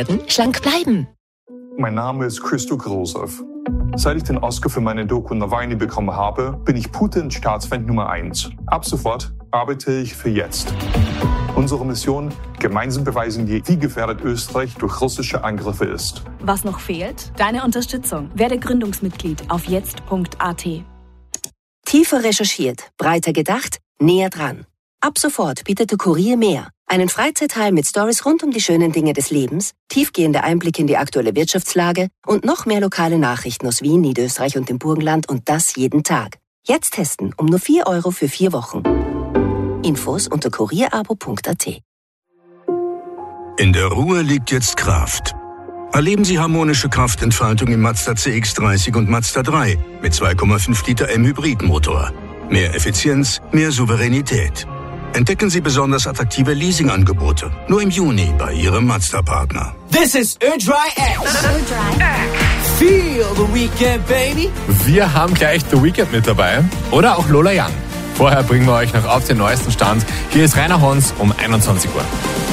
schlank bleiben. Mein Name ist Christo Grosov. Seit ich den Oscar für meine Doku Nawalny bekommen habe, bin ich Putins Staatsfeind Nummer 1. Ab sofort arbeite ich für Jetzt. Unsere Mission: gemeinsam beweisen wir, wie gefährdet Österreich durch russische Angriffe ist. Was noch fehlt? Deine Unterstützung. Werde Gründungsmitglied auf jetzt.at. Tiefer recherchiert, breiter gedacht, näher dran. Ab sofort bietet der Kurier mehr. Einen Freizeitteil mit Stories rund um die schönen Dinge des Lebens, tiefgehende Einblicke in die aktuelle Wirtschaftslage und noch mehr lokale Nachrichten aus Wien, Niederösterreich und dem Burgenland, und das jeden Tag. Jetzt testen um nur 4 € für 4 Wochen. Infos unter kurierabo.at. In der Ruhe liegt jetzt Kraft. Erleben Sie harmonische Kraftentfaltung im Mazda CX-30 und Mazda 3 mit 2,5 Liter M-Hybridmotor. Mehr Effizienz, mehr Souveränität. Entdecken Sie besonders attraktive Leasingangebote. Nur im Juni bei Ihrem Mazda-Partner. This is Erdry X. Feel the weekend, baby. Wir haben gleich The Weekend mit dabei. Oder auch Lola Young. Vorher bringen wir euch noch auf den neuesten Stand. Hier ist Rainer Hons um 21 Uhr.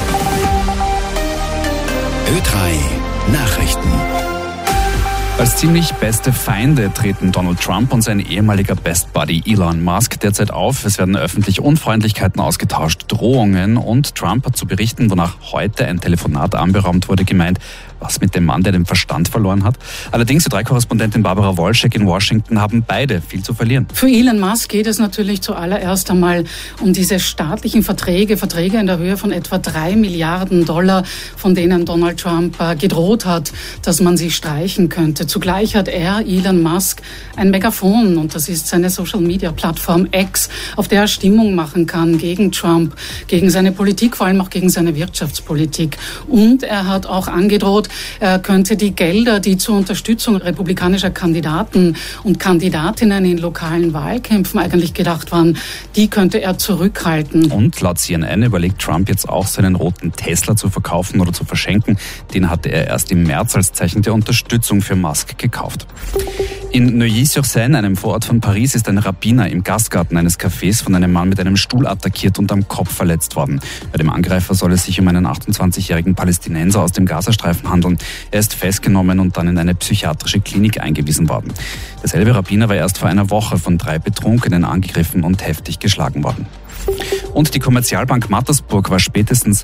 Ö3 Nachrichten. Als ziemlich beste Feinde treten Donald Trump und sein ehemaliger Best Buddy Elon Musk derzeit auf. Es werden öffentlich Unfreundlichkeiten ausgetauscht, Drohungen, und Trump hat zu berichten, wonach heute ein Telefonat anberaumt wurde, gemeint, was mit dem Mann, der den Verstand verloren hat. Allerdings, die Ö3-Korrespondentin Barbara Wolschek in Washington, haben beide viel zu verlieren. Für Elon Musk geht es natürlich zuallererst einmal um diese staatlichen Verträge in der Höhe von etwa $3 Milliarden, von denen Donald Trump gedroht hat, dass man sie streichen könnte. Zugleich hat er, Elon Musk, ein Megafon, und das ist seine Social-Media-Plattform X, auf der er Stimmung machen kann gegen Trump, gegen seine Politik, vor allem auch gegen seine Wirtschaftspolitik. Und er hat auch angedroht, er könnte die Gelder, die zur Unterstützung republikanischer Kandidaten und Kandidatinnen in lokalen Wahlkämpfen eigentlich gedacht waren, die könnte er zurückhalten. Und laut CNN überlegt Trump jetzt auch, seinen roten Tesla zu verkaufen oder zu verschenken. Den hatte er erst im März als Zeichen der Unterstützung für Musk gekauft. In Neuilly-sur-Seine, einem Vorort von Paris, ist ein Rabbiner im Gastgarten eines Cafés von einem Mann mit einem Stuhl attackiert und am Kopf verletzt worden. Bei dem Angreifer soll es sich um einen 28-jährigen Palästinenser aus dem Gazastreifen handeln. Er ist festgenommen und dann in eine psychiatrische Klinik eingewiesen worden. Derselbe Rabbiner war erst vor einer Woche von 3 Betrunkenen angegriffen und heftig geschlagen worden. Und die Kommerzialbank Mattersburg war spätestens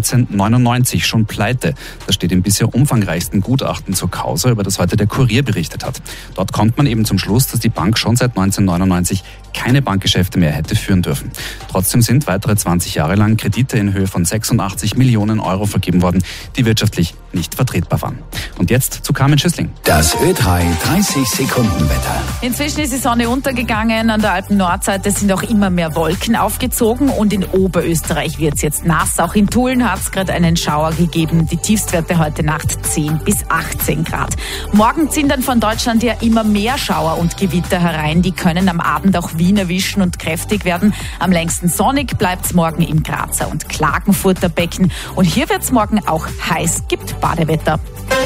1999 schon pleite. Das steht im bisher umfangreichsten Gutachten zur Causa, über das heute der Kurier berichtet hat. Dort kommt man eben zum Schluss, dass die Bank schon seit 1999 keine Bankgeschäfte mehr hätte führen dürfen. Trotzdem sind weitere 20 Jahre lang Kredite in Höhe von 86 Millionen € vergeben worden, die wirtschaftlich nicht vertretbar waren. Und jetzt zu Carmen Schüssling. Das Ö3 30-Sekunden-Wetter. Inzwischen ist die Sonne untergegangen. An der Alpen-Nordseite sind auch immer mehr Wolken aufgezogen und in Oberösterreich wird es jetzt nass. Auch in Tulln hat es gerade einen Schauer gegeben. Die Tiefstwerte heute Nacht 10 bis 18 Grad. Morgen ziehen dann von Deutschland ja immer mehr Schauer und Gewitter herein. Die können am Abend auch Wien erwischen und kräftig werden. Am längsten sonnig bleibt es morgen im Grazer und Klagenfurter Becken. Und hier wird es morgen auch heiß, gibt Badewetter.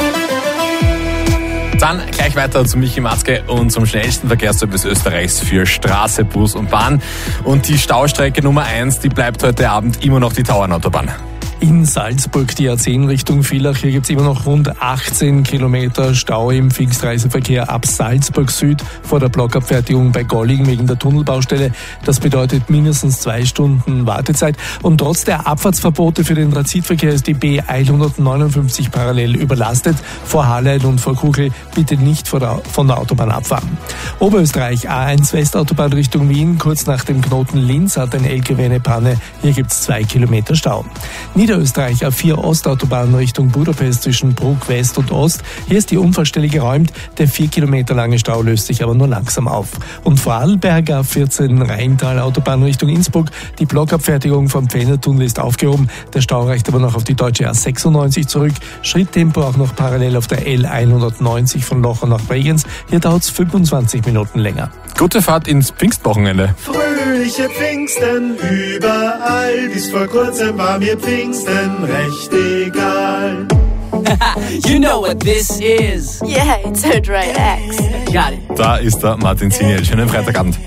Dann gleich weiter zu Michi Matzke und zum schnellsten Verkehrsservice Österreichs für Straße, Bus und Bahn. Und die Staustrecke Nummer 1, die bleibt heute Abend immer noch die Tauernautobahn. In Salzburg die A10 Richtung Villach. Hier gibt es immer noch rund 18 Kilometer Stau im Pfingstreiseverkehr ab Salzburg Süd vor der Blockabfertigung bei Golling wegen der Tunnelbaustelle. Das bedeutet mindestens 2 Stunden Wartezeit. Und trotz der Abfahrtsverbote für den Transitverkehr ist die B159 parallel überlastet. Vor Hallein und vor Kugel bitte nicht von der Autobahn abfahren. Oberösterreich A1 Westautobahn Richtung Wien. Kurz nach dem Knoten Linz hat ein LKW eine Panne. Hier gibt es 2 Kilometer Stau. Niederösterreich A4 Ostautobahn Richtung Budapest zwischen Bruck West und Ost. Hier ist die Unfallstelle geräumt. Der 4 Kilometer lange Stau löst sich aber nur langsam auf. Und Vorarlberg A14 Rheintal Autobahn Richtung Innsbruck. Die Blockabfertigung vom Pfähnertunnel ist aufgehoben. Der Stau reicht aber noch auf die deutsche A96 zurück. Schritttempo auch noch parallel auf der L190 von Locher nach Bregenz. Hier dauert es 25 Minuten länger. Gute Fahrt ins Pfingstwochenende. Fröhliche Pfingsten überall. Bis vor kurzem war mir Pfingsten recht egal. You know what this is. Yeah, it's Erdry X. Got it. Da ist der Martin Ziniel. Schönen Freitagabend.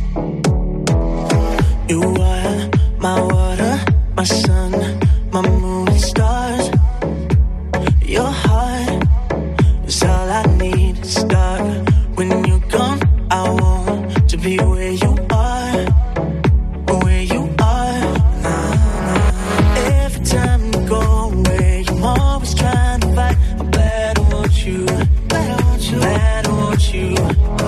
You are my water, my sun, my moon and stars. Your heart is all I need to start. When you're gone, I want to be where you are, where you are. Every time you go away, I'm always trying to fight. I'm glad I want you, glad I want you, glad I want you.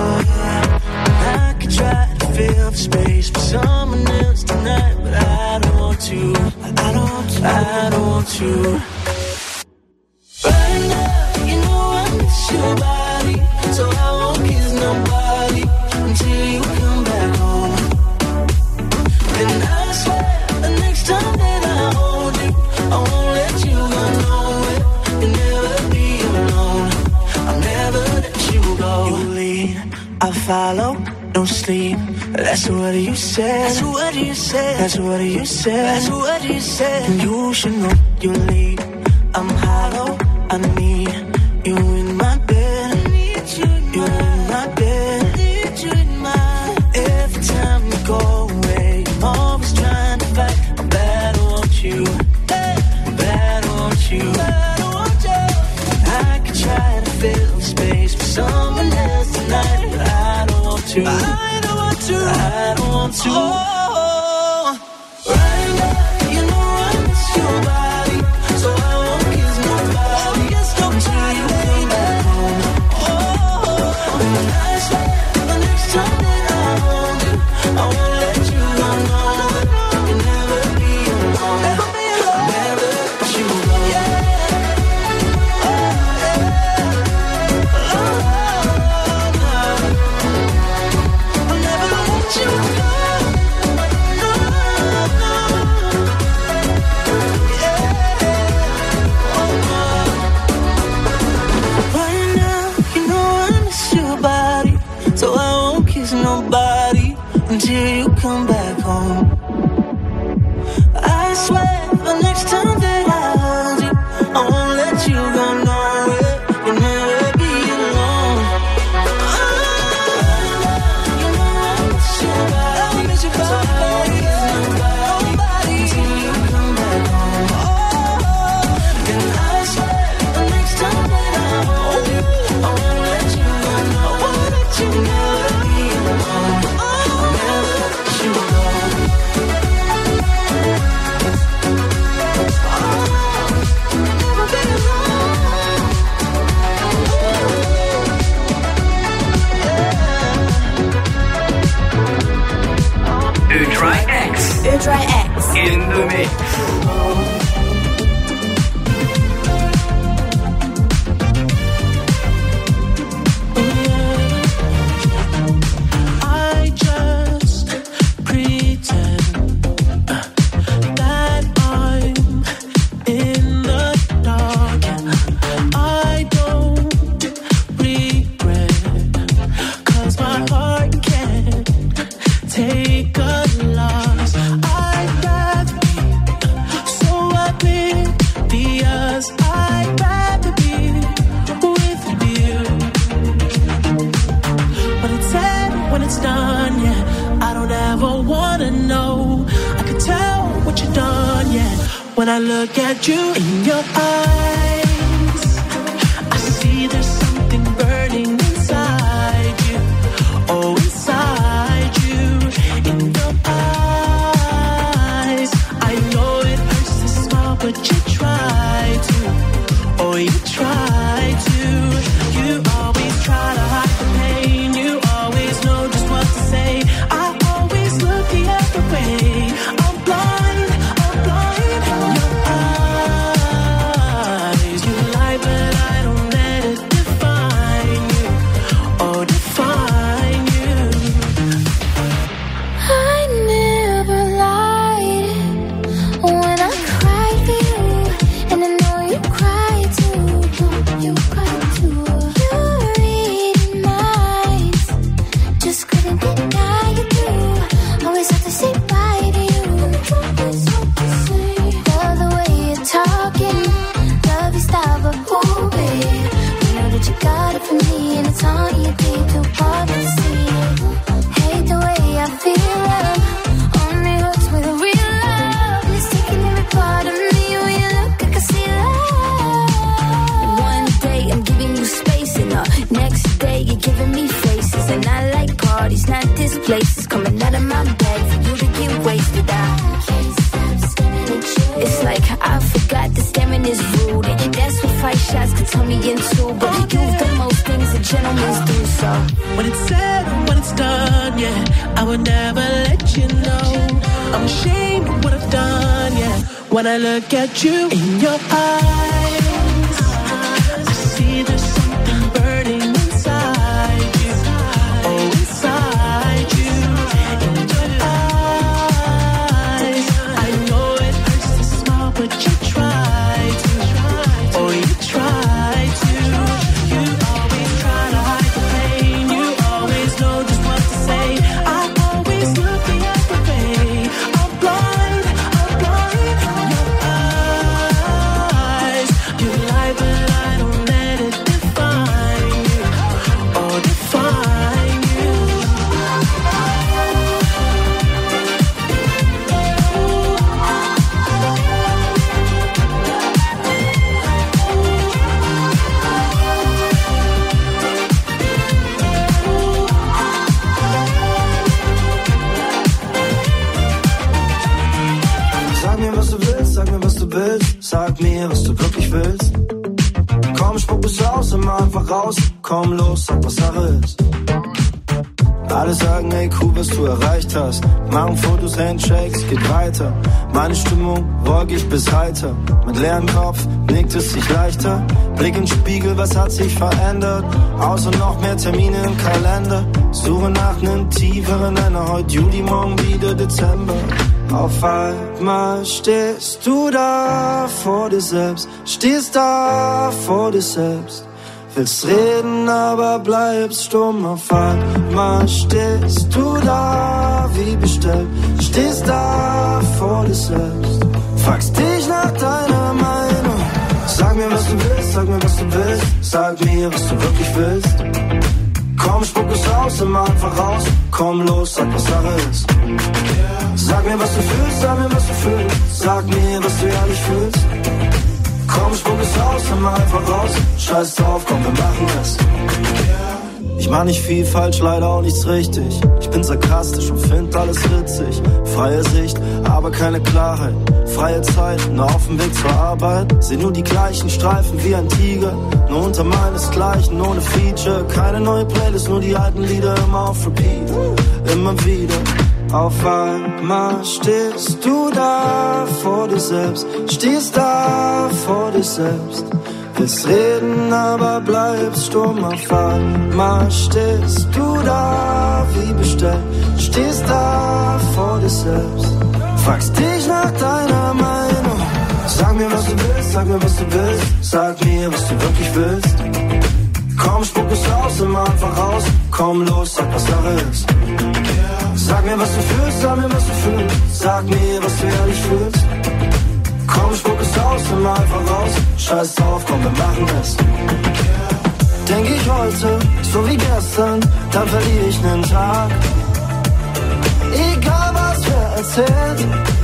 I could try to fill the space for someone else tonight, but I don't want to, I don't want to, I don't want to. Right now, you know I miss your body, so I won't kiss nobody until you come back home. And I swear, the next time that I hold you, I won't let you go nowhere. You'll never be alone, I'll never let you go. You lead, I follow, don't sleep. That's what you said. That's what you said. That's what you said. That's what you said. And you should know you leave. I'm hollow. I need you in my bed. I need you in my bed. I need you in my. Every time you go away, I'm always trying to fight. I'm bad, I want you. I'm bad, I want you. Bad, I want you. I could try to fill space for someone else tonight, but I don't want to. I don't want to. I don't want to. Oh, right now, you know I miss your body, so I won't kiss nobody until you come back home. Oh, and I swear the next time that I hold you, I won't let you go. No, you'll never be alone. Never be alone. Never let you go. Yeah. I'll never let you go. Right now, you know I miss your body, so I won't kiss nobody until you come back home. I swear, the next time that I hold you, I won't let you go nowhere. You'll never be alone. You know I miss your body, I miss your body, so I won't kiss nobody until you come back home. And I swear, the next time that I hold you, I won't let you go. No, I won't let you never be alone. I'll never let you go. Never be alone. Utri X. Utri X. In the mix. I just pretend that I'm in the dark. I don't regret, 'cause my heart can't take a loss. I'd rather be so oblivious. I'd rather be with you. When it's said, when it's done, yeah, I don't ever wanna know. I can tell what you've done, yeah. When I look at you in your eyes, I see there's something burning inside you. Oh, inside you, in your eyes. I know it hurts to smile, but you try to. Oh, you try to. You always try to hide the pain. You always know just what to say. I always look the other way. I'm blind, I'm blind. Your eyes, you lie, but I don't let it define you. Oh, define you. I never lied when I cried for you, and I know you cried too. You cried too. You places coming out of my bed for you to get wasted. It's like I forgot that staring is rude, and that's what 5 shots could turn me into. But you've done most things that gentlemen do, so when it's said and when it's done, yeah, I would never let you know. I'm ashamed of what I've done, yeah. When I look at you in your eyes, I see there's something burning inside you. Oh, inside you. In your eyes, I know it hurts to smile, but you try to. Oh, you try to. You always try to hide the pain. You always know just what to say. I always look the other way. I'm blind in your eyes. You lie, but I don't let it define you. Or define you. Sag mir, was du willst, sag mir, was du willst. Sag mir, was du wirklich willst. Komm, spuck es aus, immer einfach raus. Komm los, sag, was Sache ist. Alle sagen, ey, cool, was du erreicht hast. Machen Fotos, Handshakes, geht weiter. Meine Stimmung wolkig bis heiter. Mit leerem Kopf nickt es sich leichter. Blick in den Spiegel, was hat sich verändert? Außer noch mehr Termine im Kalender. Suche nach nem tieferen Nenner. Heute Juli, morgen wieder Dezember. Auf einmal stehst du da vor dir selbst. Stehst da vor dir selbst. Willst reden, aber bleibst stumm. Auf einmal stehst du da wie bestellt. Stehst da vor dir selbst. Fragst dich nach deiner Meinung. Sag mir, was du willst, sag mir, was du willst. Sag mir, was du wirklich willst. Komm, spuck es aus, immer einfach raus. Komm los, sag, was Sache ist. Sag mir, was du fühlst, sag mir, was du fühlst. Sag mir, was du ehrlich fühlst. Komm, spuck es aus, immer einfach raus. Scheiß drauf, komm, wir machen es. Ich mach nicht viel falsch, leider auch nichts richtig. Ich bin sarkastisch und find alles witzig. Freie Sicht, aber keine Klarheit. Freie Zeit, nur auf dem Weg zur Arbeit. Seh nur die gleichen Streifen wie ein Tiger. Nur unter meinesgleichen, ohne Feature. Keine neue Playlist, nur die alten Lieder immer auf Repeat. Immer wieder. Auf einmal stehst du da vor dir selbst. Stehst da vor dir selbst. Willst reden, aber bleibst stumm. Auf einmal stehst du da wie bestellt. Stehst da vor dir selbst. Fragst dich nach deiner Meinung. Sag mir, was du willst, sag mir, was du willst. Sag mir, was du wirklich willst. Komm, spuck es aus, immer einfach raus. Komm los, sag, was Sache ist. Sag mir, was du fühlst, sag mir, was du fühlst. Sag mir, was du ehrlich fühlst. Komm, spuck es aus, immer einfach raus. Scheiß drauf, komm, wir machen es. Denk ich heute, so wie gestern, dann verliere ich nen Tag. Egal was wer erzählt,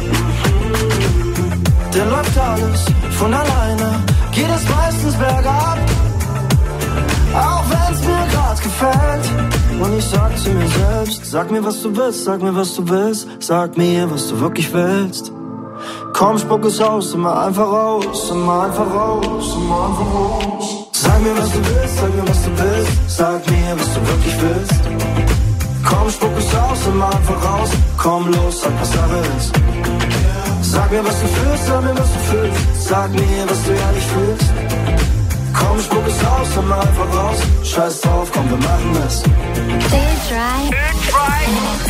denn läuft alles von alleine. Geht es meistens bergab, auch wenn's mir grad gefällt. Und ich sag zu mir selbst, sag mir, was du willst, sag mir, was du willst. Sag mir, was du wirklich willst. Komm, spuck es aus, immer einfach raus, immer einfach raus, immer einfach raus. Sag mir, was du willst, sag mir, was du willst. Sag mir, was du wirklich willst. Komm, spuck es aus, immer einfach raus. Komm los, sag, was Sache ist. Sag mir, was du fühlst, sag mir, was du fühlst. Sag mir, was du ehrlich fühlst. Komm, spuck es aus, immer einfach raus. Scheiß drauf, komm, wir machen es. It's right. It's right.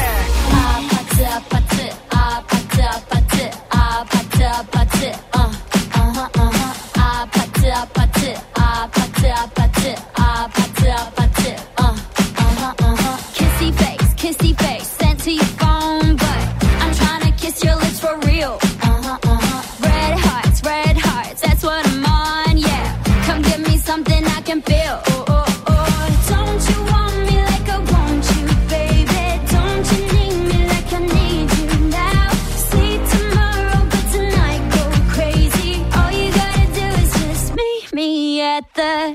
Kissy face, sent to your phone, but I'm trying to kiss your lips for real. Red hearts, that's what I'm on, yeah. Come give me something I can feel. Don't you want me like I want you, baby? Don't you need me like I need you now? See tomorrow, but tonight go crazy. All you gotta do is just meet me at the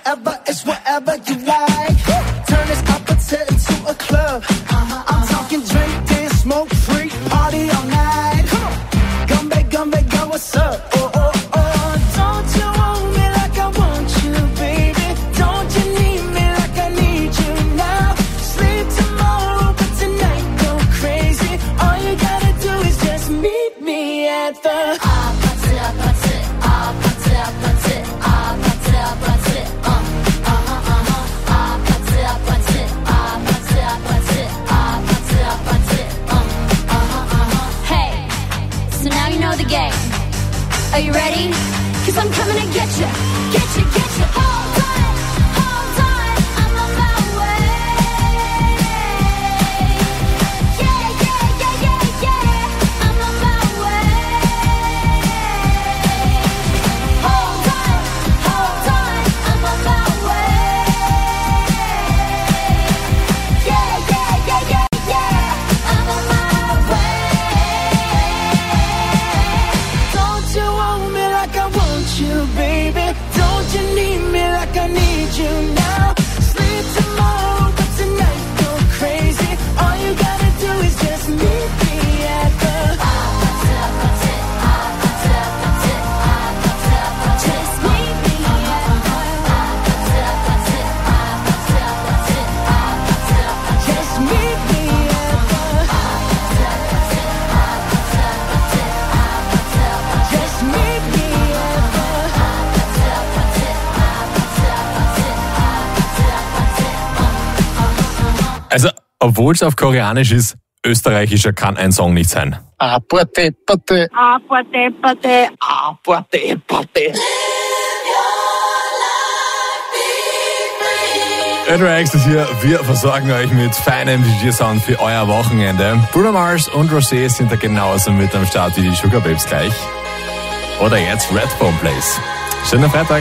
forever, it's whatever you like. Turn this opposite into a club. I'm talking drink, dance, smoke, freak, party all night. Come on, gumbe, girl, what's up? Oh, oh, oh, don't you want me like I want you, baby? Don't you need me like I need you now? Sleep tomorrow, but tonight go crazy. All you gotta do is just meet me at the Are you ready? 'Cause I'm coming to get you. Hold on, I'm on my way. Yeah, I'm on my way. Hold on, I'm on my way. Yeah, I'm on my way. Don't you want me like I want you, baby? Don't you need me like I need you now? Sleep tomorrow, but tonight go crazy. All you gotta do is just meet me at the just meet me at just meet me at just meet me Also, obwohl es auf Koreanisch ist, österreichischer kann ein Song nicht sein. Ödrax ist hier, wir versorgen euch mit feinem DJ-Sound für euer Wochenende. Bruno Mars und Rosé sind da genauso mit am Start wie die Sugar Babes gleich. Oder jetzt Red Phone Plays. Schönen Freitag.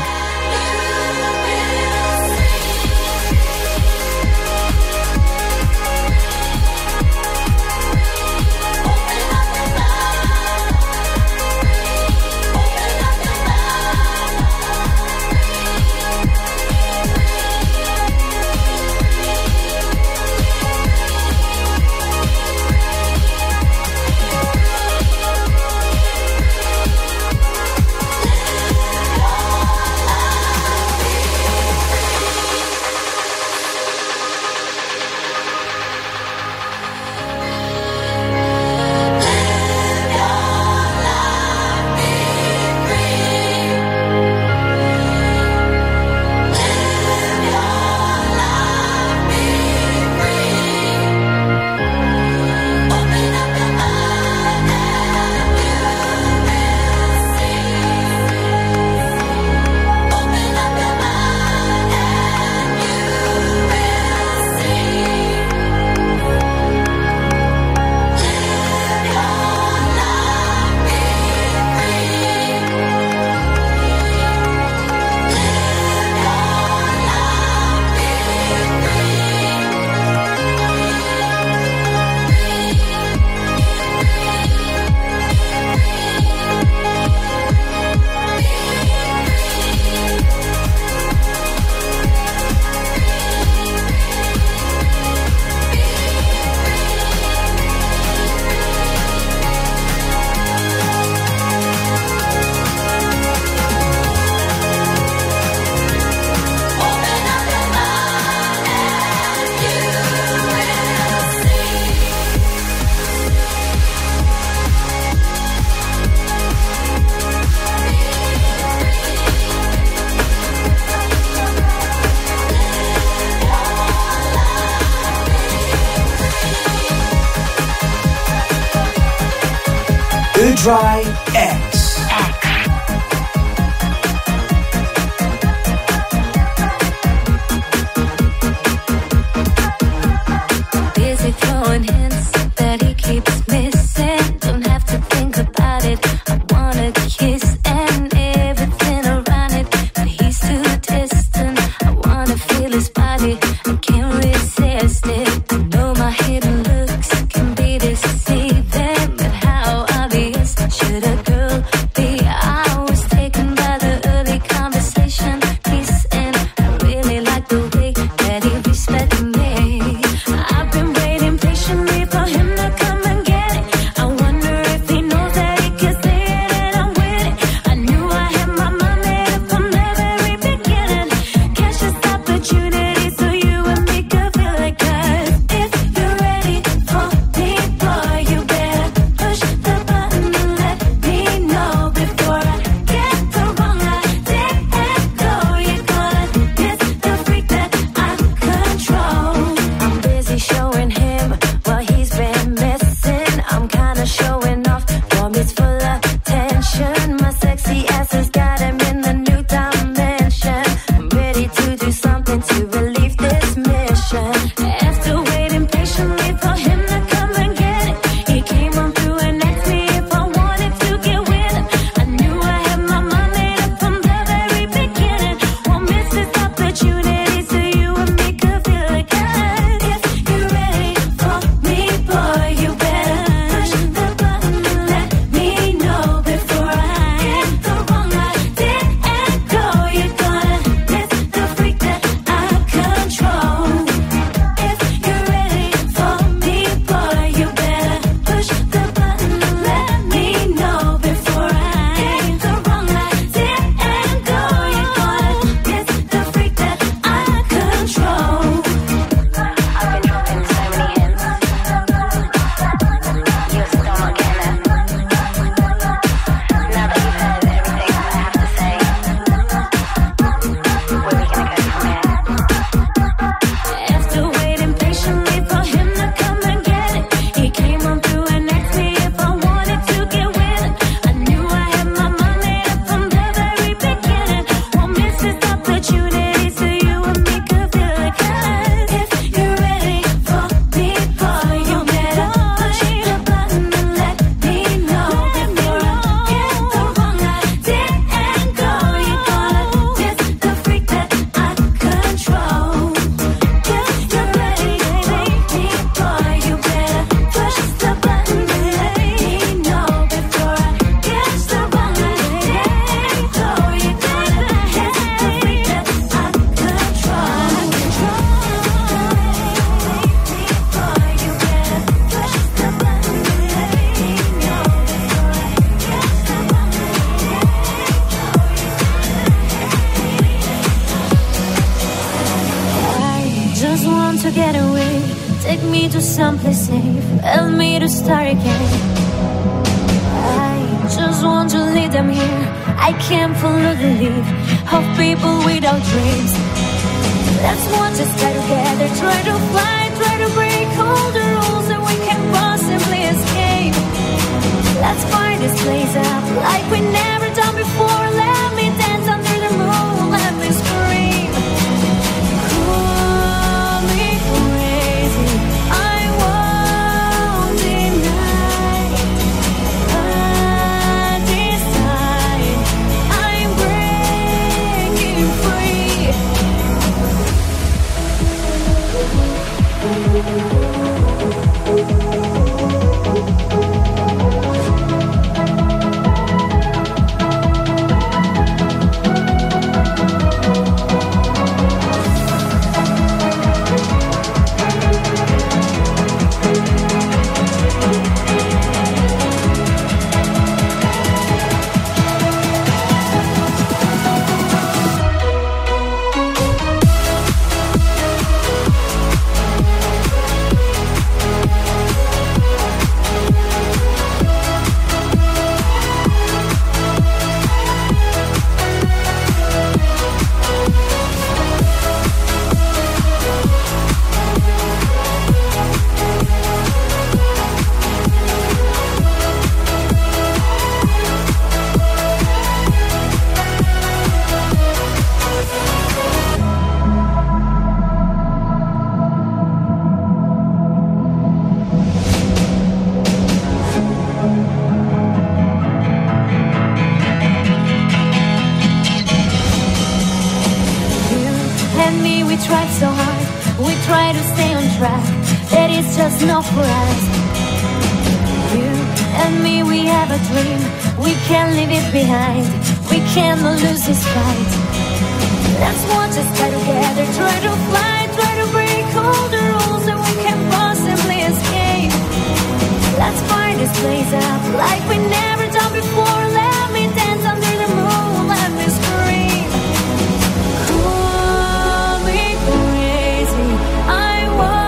Dry X. Busy throwing hints that he keeps missing. Don't have to think about it. I wanna kiss and everything around it, but he's too distant. I wanna feel his body. I can't resist it. I know my hidden looks can be deceiving, but how obvious should a girl be? I was taken by the early conversation, kissing, want to get away. Take me to someplace safe. Help me to start again. I just want to lead them here. I can't follow the lead of people without dreams. Let's want to stay together. Try to fly, try to break all the rules that we can possibly escape. Let's fire this place up like we never done before. Let me dance under the moon. Let me scream. Call me crazy. I won't deny. But this time I'm breaking free. Just not for us. You and me, we have a dream. We can't leave it behind. We cannot lose this fight. Let's want to stay together. Try to fly, try to break all the rules that we can possibly escape. Let's fire this place up like we never done before. Let me dance under the moon. Let me scream. Call me crazy. I want.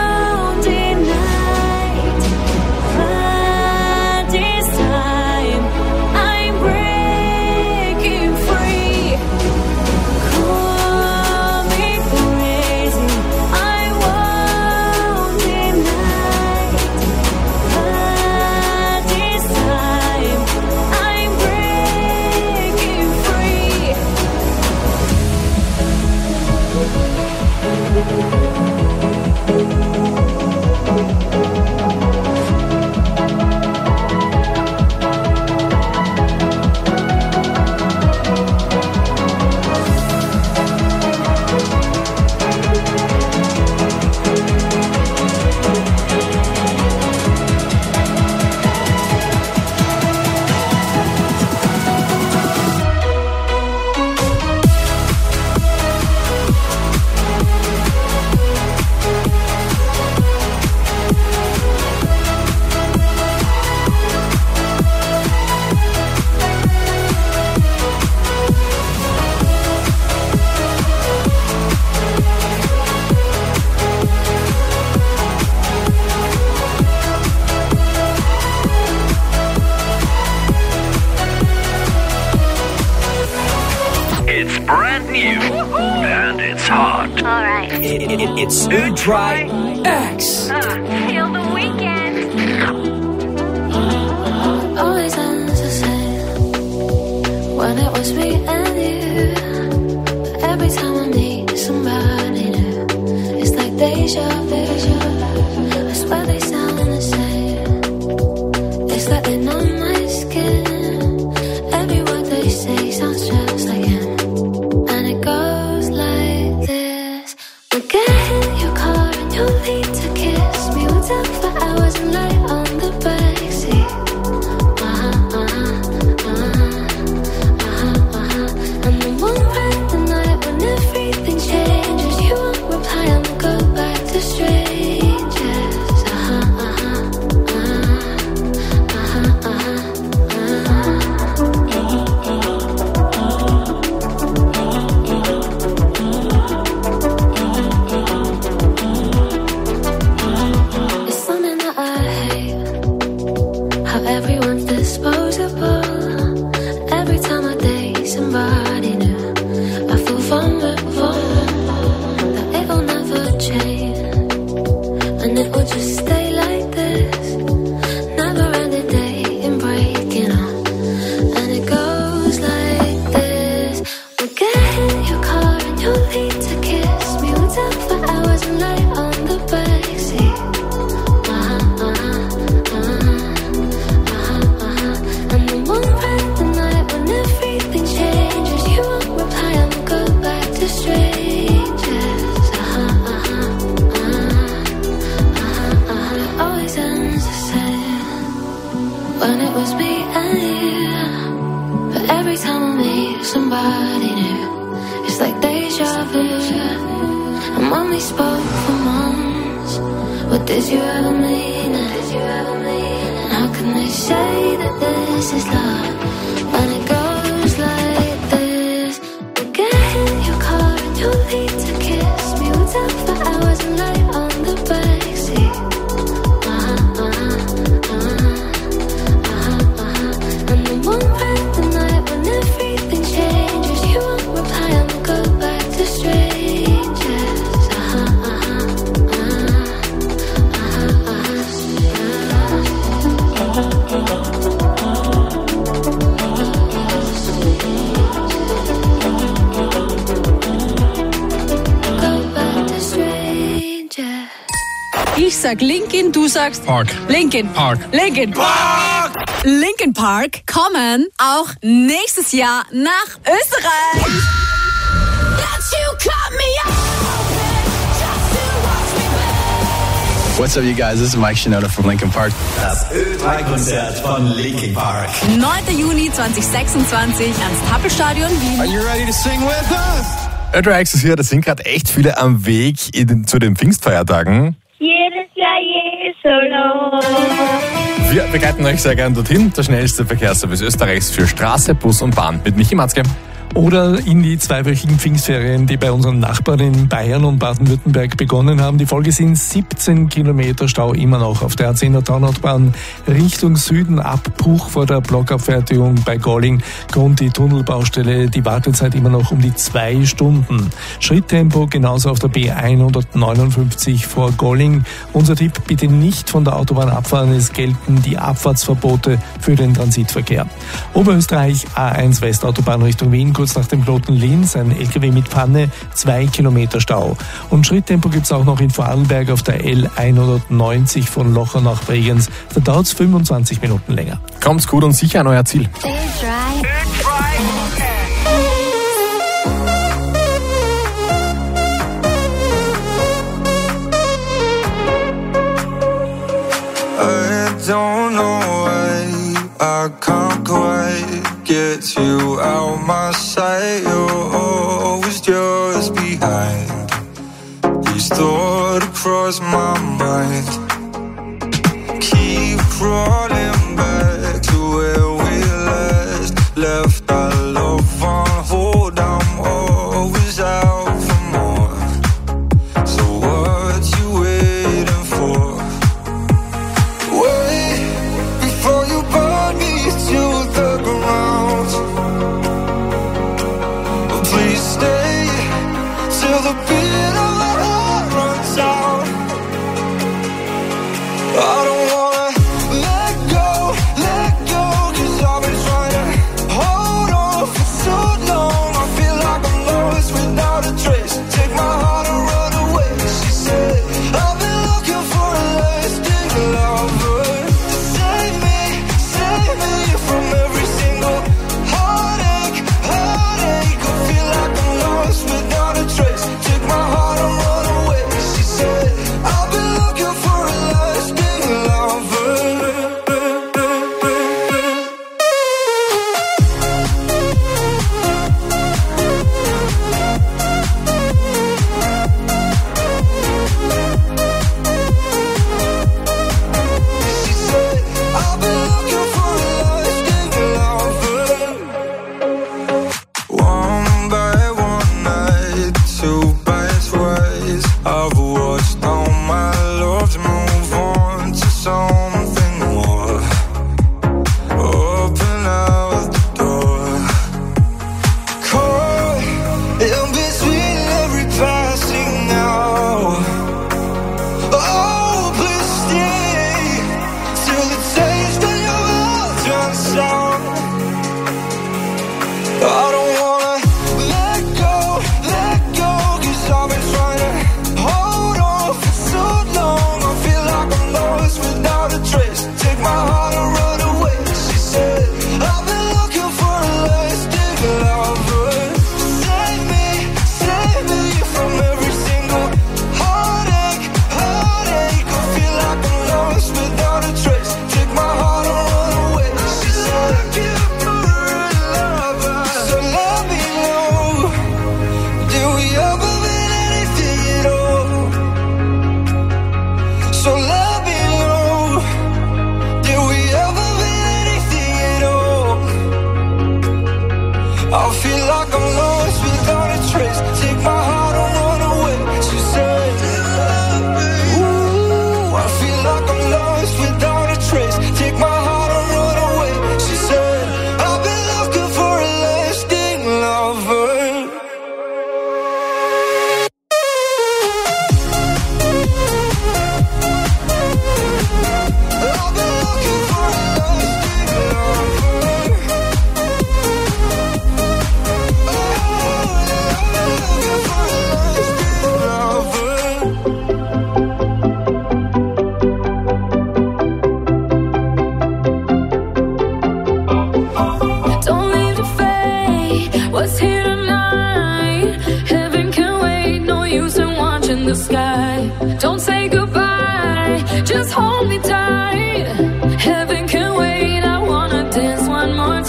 It's Ö3 X. Feel the weekend. Always ends the same when it was me and you. But every time I need somebody new, it's like deja vu. I swear they sound the same. It's like they know my skin. Every word they say sounds just like him. And it goes like this. We'll get in your car and you'll need to kiss me. We'll talk for hours and lie on the backseat. And then we'll ride the night when everything changes. You won't reply and we'll go back to strangers. would talk for hours and lie on the backseat. And then one bright the night when everything changes. You won't reply, I'll go back to strangers. Always ends the same when it was me and you. But every time I meet somebody new, it's like deja vu. And when we spoke for months, what did you ever mean? And how can they say that this is love when it goes like this? We get in your car and you leave to kiss me. We'll talk for hours and lie on the backseat. And then one bright the night when everything changes. You won't reply, I'll go back to strangers. Ich sag Linkin, du sagst Park. Linkin Park. Linkin Park. Linkin Park kommen auch nächstes Jahr nach Österreich. What's up, you guys? This is Mike Shinoda from Linkin Park. Das Ö3-Konzert von Linkin Park. 9. Juni 2026 ans Tappelstadion Wien. Are you ready to sing with us? Ö3 ist hier, da sind gerade echt viele am Weg zu den Pfingstfeiertagen. Jedes Jahr Solo. Wir begleiten euch sehr gerne dorthin. Der schnellste Verkehrsservice Österreichs für Straße, Bus und Bahn mit Michi Matzke. Oder in die zweiwöchigen Pfingstferien, die bei unseren Nachbarn in Bayern und Baden-Württemberg begonnen haben. Die Folge sind 17 Kilometer Stau immer noch auf der A10er Donauautobahn Richtung Süden, Abbruch vor der Blockabfertigung bei Golling. Grund die Tunnelbaustelle, die Wartezeit immer noch um die 2 Stunden. Schritttempo genauso auf der B159 vor Golling. Unser Tipp, bitte nicht von der Autobahn abfahren, es gelten die Abfahrtsverbote für den Transitverkehr. Oberösterreich A1 Westautobahn Richtung Wien, kurz nach dem Knoten Linz, ein LKW mit Panne, 2 Kilometer Stau. Und Schritttempo gibt es auch noch in Vorarlberg auf der L190 von Locher nach Bregenz. Da dauert es 25 Minuten länger. Kommt's gut und sicher an euer Ziel. Don't know why I can't quite get you out my sight. You're always just behind. These thoughts cross my mind. Keep crawling back to where we left our love on hold. I'm always out for more. So what you waiting for? Before you burn me to the ground, please stay till the beat of my heart runs out. I don't wanna let go, 'cause I've been trying to hold on for so long. I feel like I'm lost without a trace. Take my heart and run away, she said. I've been looking for a lasting lover. Save me from every single heartache. I feel like I'm lost without a trace. Take my heart and run away, she said. I've been looking for a lasting lover. She said, I've been looking for a lasting lover. One by one night, two by twice, I've watched all my loves move on to something more. Open out the door. Caught in between every passing hour. Oh, please stay till the taste of your mouth turns sour. I don't wanna let go, 'cause I've been trying to in the sky. Don't say goodbye, just hold me tight. Heaven can wait, I wanna dance one more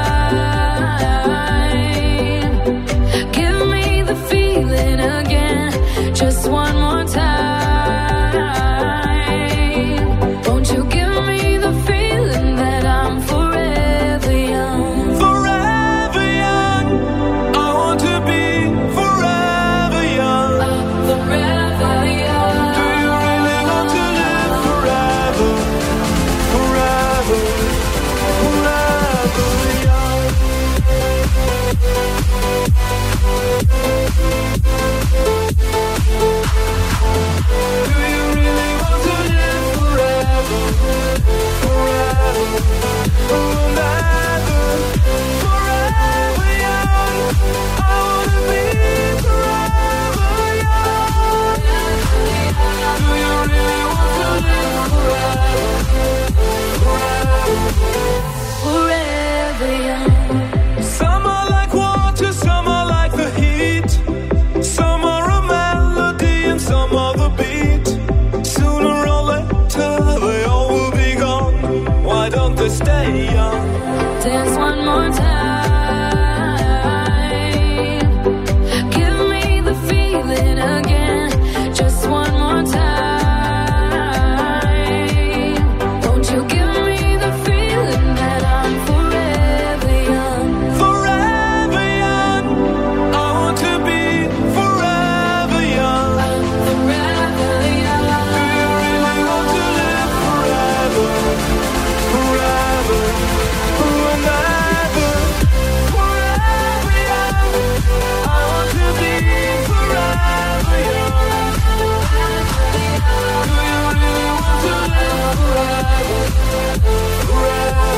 time. Give me the feeling again, just one more time. Won't you give me the feeling that I'm forever young? Forever young. I want to be forever young. Forever young. Do you really want to live forever? Forever, forever young. Do you really want to live forever? Forever, forever, forever young. I wanna be forever young. Do you really want to live forever? Forever young. Some are like water, some are like the heat. Some are a melody and some are the beat. Sooner or later they all will be gone. Why don't they stay young? Dance one more time. Give me the feeling again, just one more time. Won't you give me the feeling that I'm forever young? Forever young. I want to be forever young. Forever young. Do you really want to live forever? Forever, forever, forever young. I want to be forever young. Do you really want to live forever? Forever,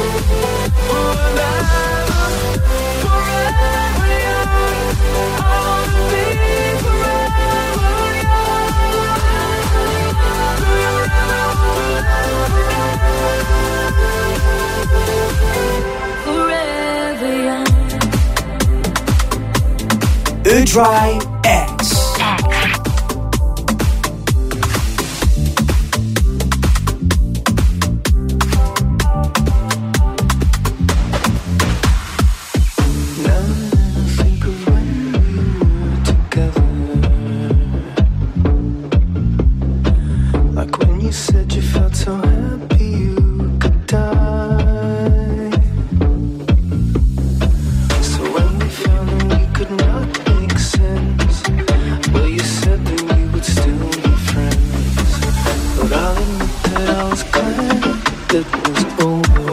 forever young. I want to be forever young. Do you really want to live Forever young. Ö-Dry X. Like when you said you felt so happy you could die. So when we found that we could not make sense, well, you said that we would still be friends. But I'll admit that I was glad that was over.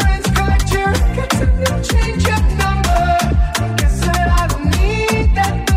Change your number. Guess that I don't need that.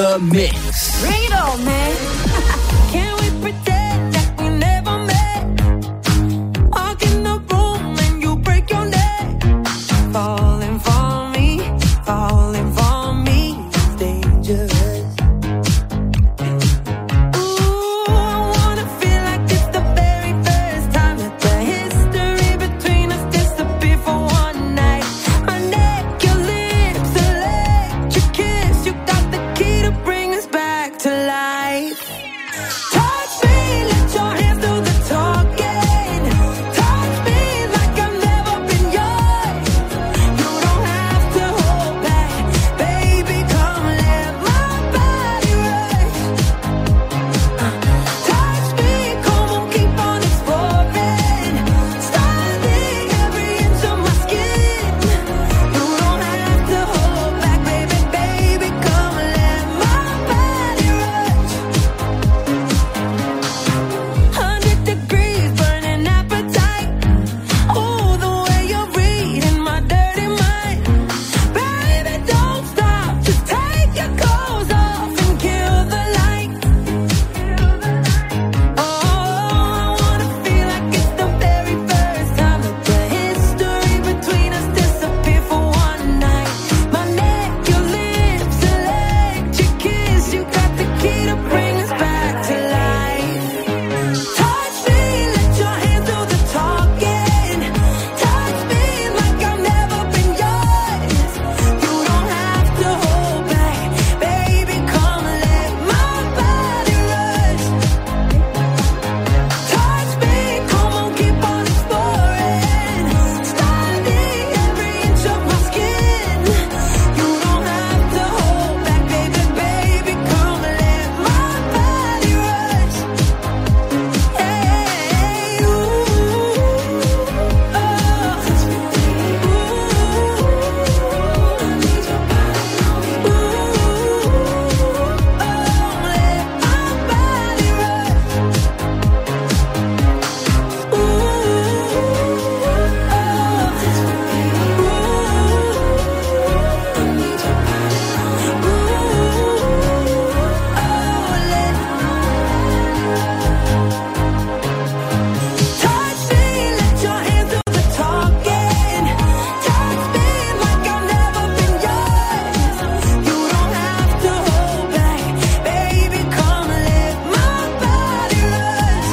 the mix. Bring it on, man. Can we pretend that we never met? Walk in the room and you break your neck. Falling for me is dangerous. Ooh, I wanna feel like it's the very first time that the history between us disappeared for one night. My neck, your lips, electric kiss. You got the key to bring us back to life. Touch me, let your hands do the talking. Touch me like I've never been yours. You don't have to hold back, baby, come let my body rush. Touch me, come on, keep on exploring. Study every inch of my skin. You don't have to hold back, baby, come let my body rush. 100 degrees, burning appetite. Oh, the way you're reading my dirty mind. Baby, don't stop, just take your clothes off and kill the light. Oh, I wanna feel like it's the very first time that the history between us disappeared for one night. My neck, your lips, electric kiss. You got the key to bring us back to life. Touch me, let your hands do the talking. Touch me like I've never been yours. You don't have to hold back, baby, come let my body rush. Touch me, come on, keep on exploring. Study every inch of my skin. You don't have to hold back, baby, come let my body rush. Hey, ooh, touch me, let your hands do the talking. Touch me like I've never been yours. You don't have to hold back, baby, come let my body rush.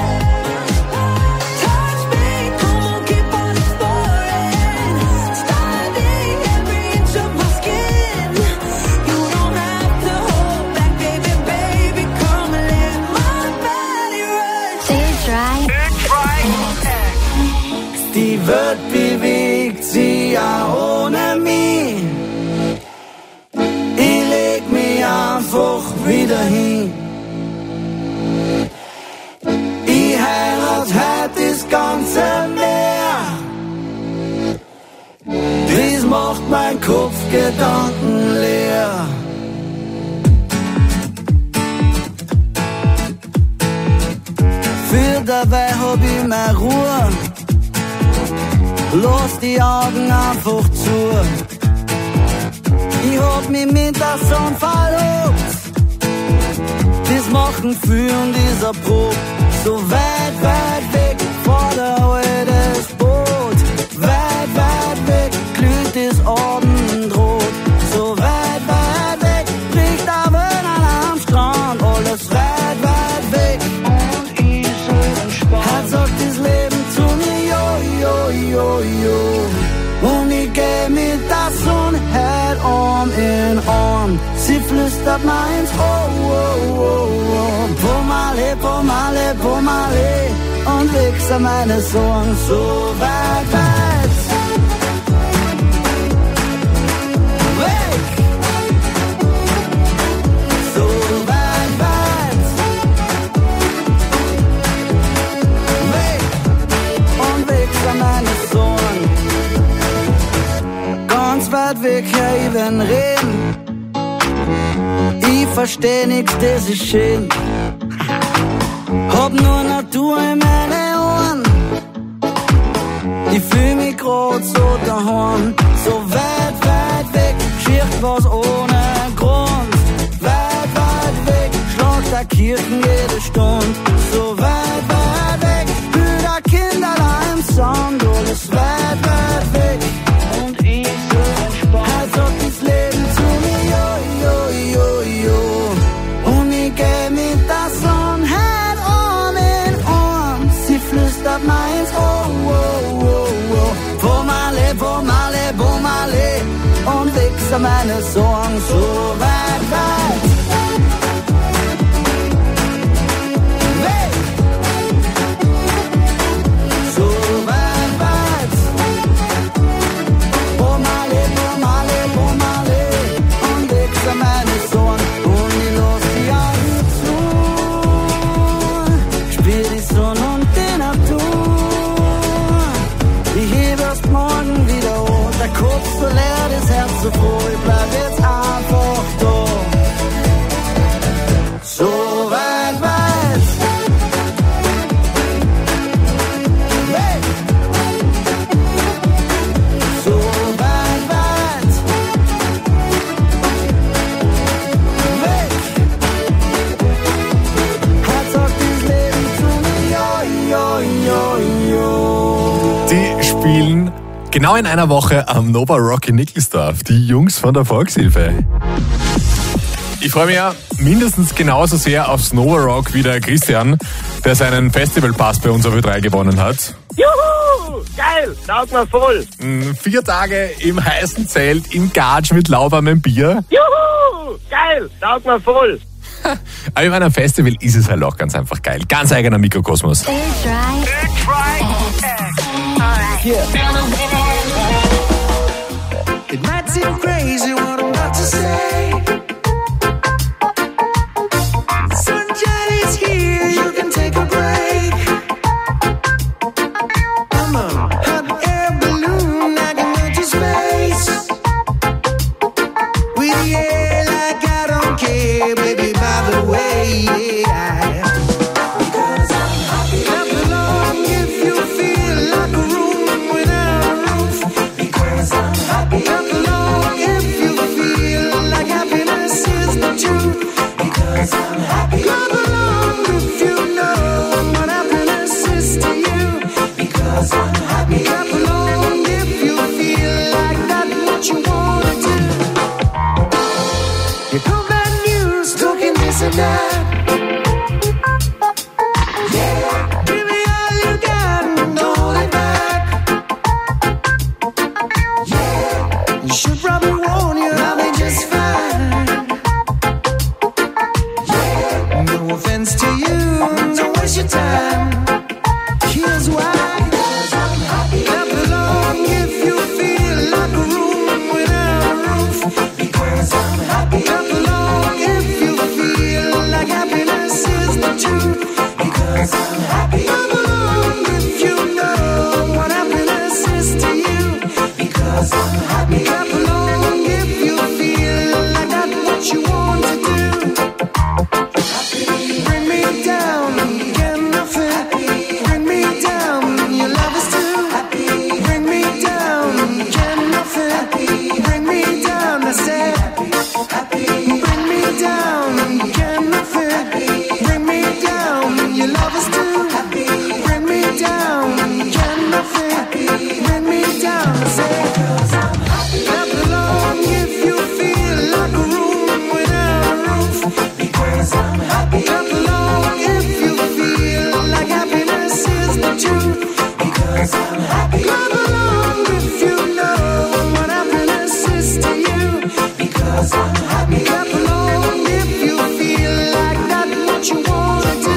Touch me, come on, keep on exploring. Study every inch of my skin. You don't have to hold back, baby, come let my body rush. Die Welt bewegt sie ja ohne mich. Ich leg mich einfach wieder hin. Ich heirat heute das ganze Meer. Das macht mein Kopf Gedanken leer. Für dabei hab ich meine Ruhe. Lass die Augen einfach zu. Ich hab mich mit der Sonne verlobt. Das machen für und dieser Probe. So weit, weit weg vor der altes Boot. Weit, weit weg glüht das Abendrot. So weit, weit weg bricht der Wellen am Strand. Alles weit, weit weg und ich so entspannt. Heute sagt das Leben zu mir, yo, yo, yo, yo. Und ich geh mit der Sonne heute Arm in Arm. Sie flüstert mir ins Ohr, oh, oh, oh. Pomale, pomale, pomale. Und wechsel meine Sorgen so weit, weit weg. So weit, weit weg. Und wechsel meine Sorgen ganz weit weg, ja, ich will reden. Ich versteh nix, das ist schön. Hab nur Natur in meine Ohren. Ich fühl mich grad so daheim. So weit, weit weg, schiert was ohne Grund. Weit der Kirchen jede Stunde. So weit, weit weg, Brüder, Kinder da im Sound, alles weit, weit weg. Und ich so entspannt, als ob das Leben zu mir, yo, yo, yo, yo. Und ich geh mit der Sonne head on in on, sie flüstert meins, oh, oh, oh, oh. Pomale, pomale, pomale, und wichse meine Sorgen so weit, weit. Weg. So weit, weit. Pomale, pomale, pomale, und wichse meine Sorgen, und ich los die Augen zu. Spür die Sonne und die Natur. Ich heb erst morgen wieder hoch, der Kopf so leer, das Herz so froh, ich bleib jetzt einfach da. So weit, weit. Weg. So weit, weit. Weg. Hat sagt das Leben zu mir, yo, yo, yo, yo. Die spielen genau in einer Woche am Nova Rock in Nickelsdorf, die Jungs von der Volkshilfe. Ich freue mich ja mindestens genauso sehr aufs Nova Rock wie der Christian, der seinen Festivalpass bei uns auf Ö3 gewonnen hat. Juhu! Geil! Taugt mir voll! 4 Tage im heißen Zelt, im Gatsch mit lauwarmem Bier. Juhu! Geil! Taugt mir voll! Aber in einem Festival ist es halt auch ganz einfach geil. Ganz eigener Mikrokosmos. It might seem crazy what I'm about to say. Sunshine is here, you can take a break. I'm a hot air balloon, I can go to space. With the air like I don't care, baby, by the way, yeah. Because I'm happy. Clap along if you feel like a room without a roof. Because I'm happy. Clap along if you feel like happiness is the truth. Because I'm happy. Clap along if you know what happiness is to you. Because I'm happy. Clap along if you feel like that's what you wanna do. Here come bad news, talking this and that. Yeah, give me all you got and don't hold it back. Yeah, you should probably warn you, I'll be just fine. Yeah, no offense to you, don't waste your time. Here's why. Clap along if you feel like a room without a roof. Because I'm happy. Clap along if you feel like happiness is the truth. Because I'm happy. Clap along if you know what happiness is to you. Because I'm happy. Clap along if you feel like that's what you want to do. Bring me down, get nothing. Bring me down, your love is too. Bring me down, get nothing. Bring me down, I said. Bring me down, get nothing. Bring me down, your love is too. Bring me down, get nothing. Bring me down, I said. Clap along if you feel like a room without a roof. Because I'm happy. Clap along if you feel like happiness is the truth. Because I'm happy. Clap along if you know what happiness is to you. Because I'm happy. Clap along if you feel like that's what you wanna do.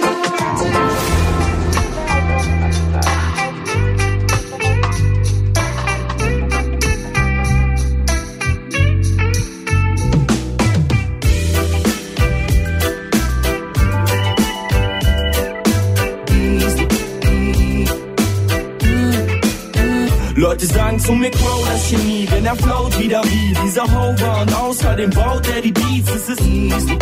Leute sagen zu mir, Crow, das Genie, denn er float wieder wie dieser Hover und außer dem baut er die Beats, es ist easy.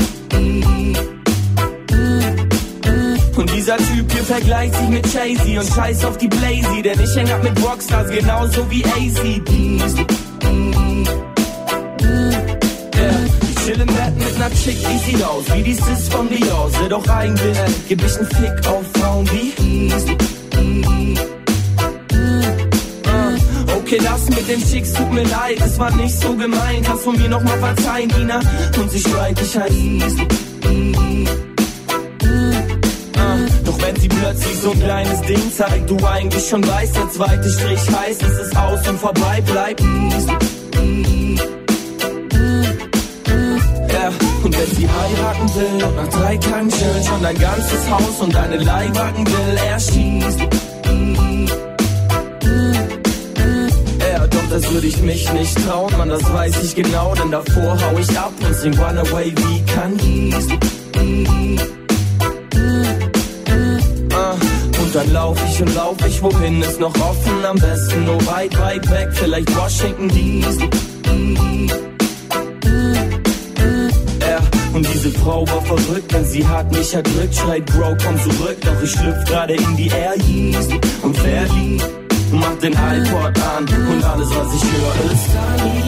Und dieser Typ hier vergleicht sich mit Jay-Z und scheiß auf die Blazy, denn ich häng ab mit Rockstars genauso wie ACDs. Chill im Bett mit ner Chick, die sieht aus wie die Sis von Beyoncé. Doch eigentlich geb ich 'n Fick auf Frauen wie Okay, das mit den Chicks tut mir leid, es war nicht so gemeint. Kannst du mir noch mal verzeihen, Dina? Und sie schreit, ich heiß. Doch wenn sie plötzlich so ein kleines Ding zeigt, du eigentlich schon weißt, der zweite Strich heißt, es ist aus und vorbei bleibt. Ja, und wenn sie heiraten will und nach 3 Tagen chillen schon dein ganzes Haus und deine Leihwagen will, er schießt. Doch das würde ich mich nicht trauen, Mann, das weiß ich genau, denn davor hau ich ab und sing Runaway wie Kanye. Und dann lauf ich, wohin ist noch offen, am besten nur weit, weit weg, vielleicht Washington DC. Ja, und diese Frau war verrückt, denn sie hat mich erdrückt, schreit Bro, komm zurück, doch ich schlüpf gerade in die Air Yeast und verliebt. Mach den iPod an und alles, was ich höre, ist Sunny.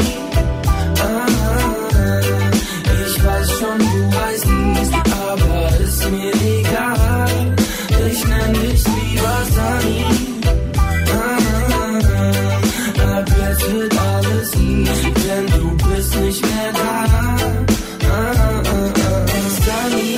Ich weiß schon, du weißt nicht, aber ist mir egal. Ich nenn dich lieber Sunny. Ab jetzt wird alles nie, denn du bist nicht mehr da. Sunny.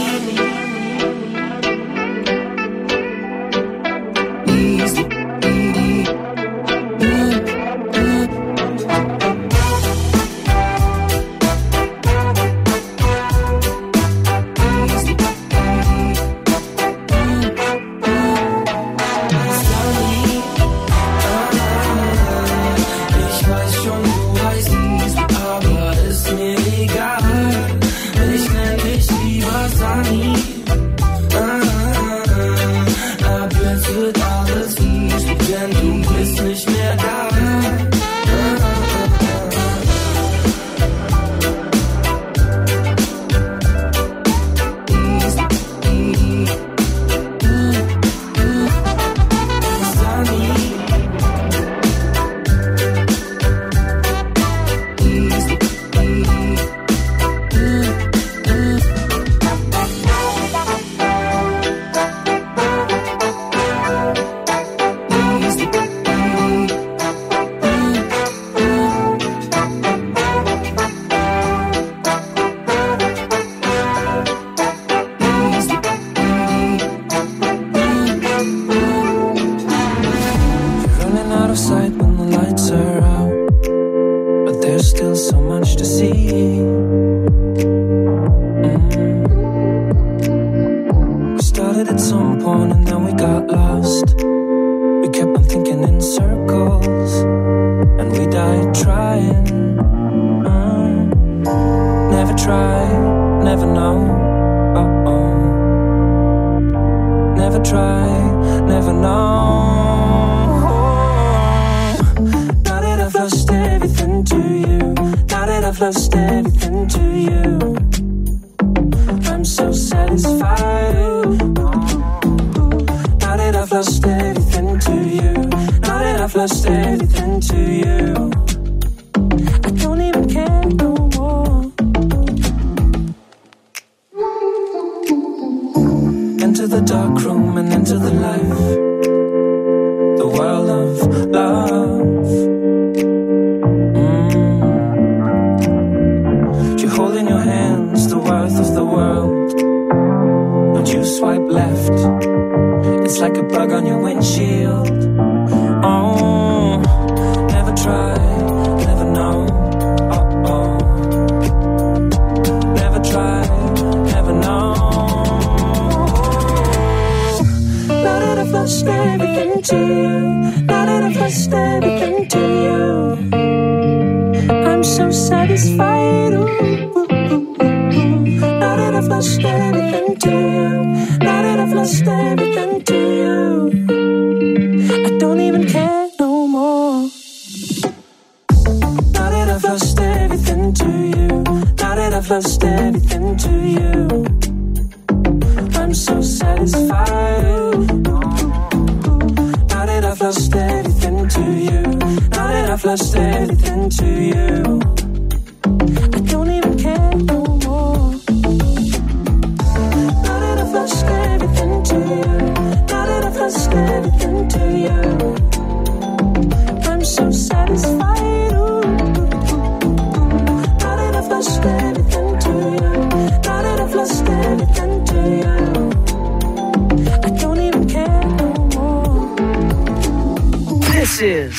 I've lost everything to you. I don't even care no more.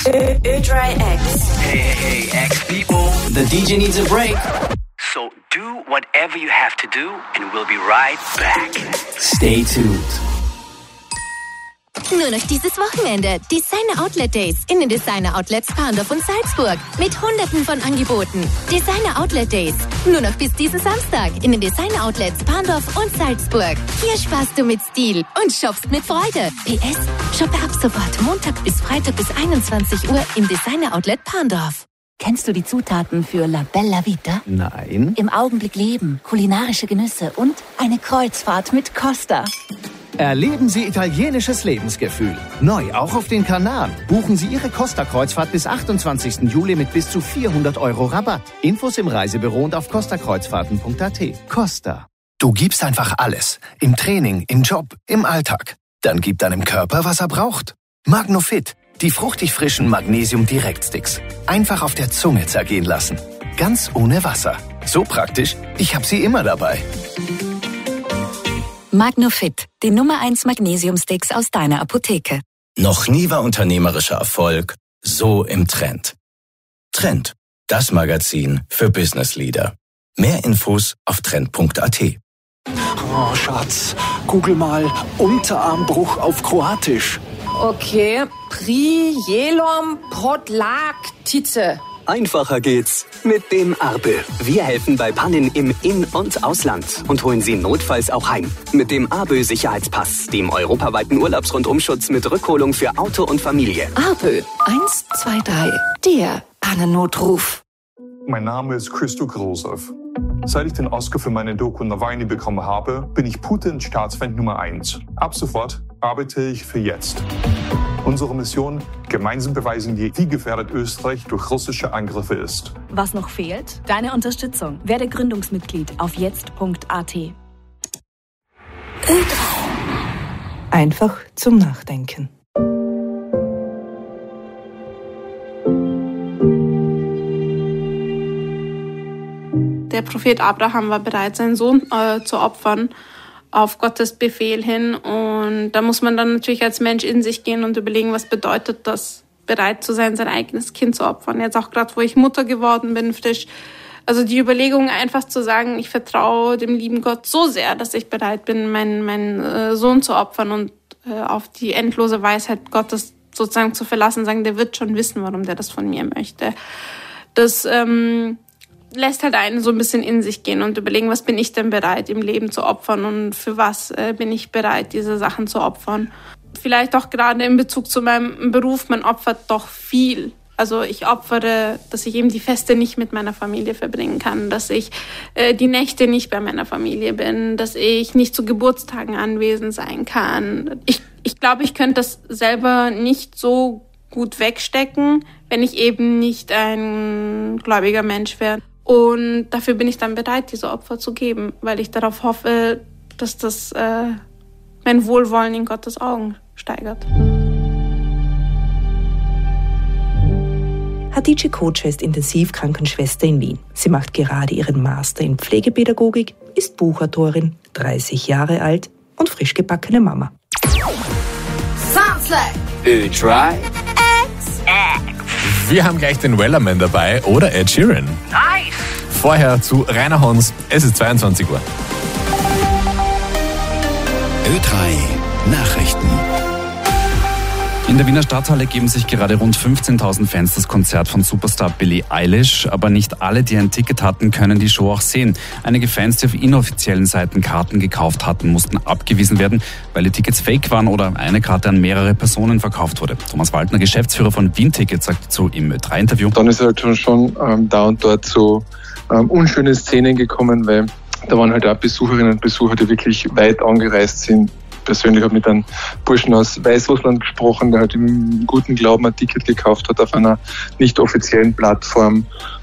Ö3X. Hey, X people. The DJ needs a break. So do whatever you have to do and we'll be right back. Stay tuned. Nur noch dieses Wochenende. Designer Outlet Days in den Designer Outlets Parndorf und Salzburg. Mit Hunderten von Angeboten. Designer Outlet Days. Nur noch bis diesen Samstag in den Designer Outlets Parndorf und Salzburg. Hier sparst du mit Stil und shoppst mit Freude. PS, shoppe ab sofort Montag bis Freitag bis 21 Uhr im Designer Outlet Parndorf. Kennst du die Zutaten für La Bella Vita? Nein. Im Augenblick leben, kulinarische Genüsse und eine Kreuzfahrt mit Costa. Erleben Sie italienisches Lebensgefühl. Neu auch auf den Kanaren. Buchen Sie Ihre Costa-Kreuzfahrt bis 28. Juli mit bis zu 400 € Rabatt. Infos im Reisebüro und auf costakreuzfahrten.at. Costa. Du gibst einfach alles. Im Training, im Job, im Alltag. Dann gib deinem Körper, was er braucht. Magnofit. Die fruchtig frischen Magnesium-Direktsticks. Einfach auf der Zunge zergehen lassen. Ganz ohne Wasser. So praktisch, ich habe sie immer dabei. Magnofit, die Nummer 1 Magnesium-Sticks aus deiner Apotheke. Noch nie war unternehmerischer Erfolg so im Trend. Trend, das Magazin für Business Leader. Mehr Infos auf trend.at. Oh, Schatz, google mal Unterarmbruch auf Kroatisch. Okay, Prijelom Podlaktice. Einfacher geht's mit dem Arbe. Wir helfen bei Pannen im In- und Ausland und holen Sie notfalls auch heim. Mit dem Arbe Sicherheitspass, dem europaweiten Urlaubsrundumschutz mit Rückholung für Auto und Familie. Arbe 123, der Pannennotruf. Mein Name ist Christo Grosov. Seit ich den Oscar für meine Doku Nawalny bekommen habe, bin ich Putins Staatsfeind Nummer 1. Ab sofort arbeite ich für Jetzt. Unsere Mission: gemeinsam beweisen wir, wie gefährdet Österreich durch russische Angriffe ist. Was noch fehlt? Deine Unterstützung. Werde Gründungsmitglied auf jetzt.at. Einfach zum Nachdenken. Der Prophet Abraham war bereit, seinen Sohn zu opfern, auf Gottes Befehl hin. Und da muss man dann natürlich als Mensch in sich gehen und überlegen, was bedeutet das, bereit zu sein, sein eigenes Kind zu opfern. Jetzt auch gerade, wo ich Mutter geworden bin, frisch. Also die Überlegung einfach zu sagen, ich vertraue dem lieben Gott so sehr, dass ich bereit bin, meinen Sohn zu opfern und auf die endlose Weisheit Gottes sozusagen zu verlassen, sagen, der wird schon wissen, warum der das von mir möchte. Das lässt halt einen so ein bisschen in sich gehen und überlegen, was bin ich denn bereit im Leben zu opfern und für was bin ich bereit, diese Sachen zu opfern. Vielleicht auch gerade in Bezug zu meinem Beruf, man opfert doch viel. Also ich opfere, dass ich eben die Feste nicht mit meiner Familie verbringen kann, dass ich die Nächte nicht bei meiner Familie bin, dass ich nicht zu Geburtstagen anwesend sein kann. Ich glaube, ich könnte das selber nicht so gut wegstecken, wenn ich eben nicht ein gläubiger Mensch wäre. Und dafür bin ich dann bereit, diese Opfer zu geben, weil ich darauf hoffe, dass das mein Wohlwollen in Gottes Augen steigert. Hatice Koca ist Intensivkrankenschwester in Wien. Sie macht gerade ihren Master in Pflegepädagogik, ist Buchautorin, 30 Jahre alt und frisch gebackene Mama. Ö3X. Wir haben gleich den Wellerman dabei oder Ed Sheeran. Nice. Vorher zu Rainer Hons. Es ist 22 Uhr. Ö3 Nachrichten. In der Wiener Stadthalle geben sich gerade rund 15.000 Fans das Konzert von Superstar Billie Eilish. Aber nicht alle, die ein Ticket hatten, können die Show auch sehen. Einige Fans, die auf inoffiziellen Seiten Karten gekauft hatten, mussten abgewiesen werden, weil die Tickets fake waren oder eine Karte an mehrere Personen verkauft wurde. Thomas Waldner, Geschäftsführer von Wien Ticket, sagt dazu im Ö3-Interview. Dann ist halt schon da und dort so unschöne Szenen gekommen, weil da waren halt auch Besucherinnen und Besucher, die wirklich weit angereist sind. Persönlich habe ich mit einem Burschen aus Weißrussland gesprochen, der halt im guten Glauben ein Ticket gekauft hat auf einer nicht offiziellen Plattform.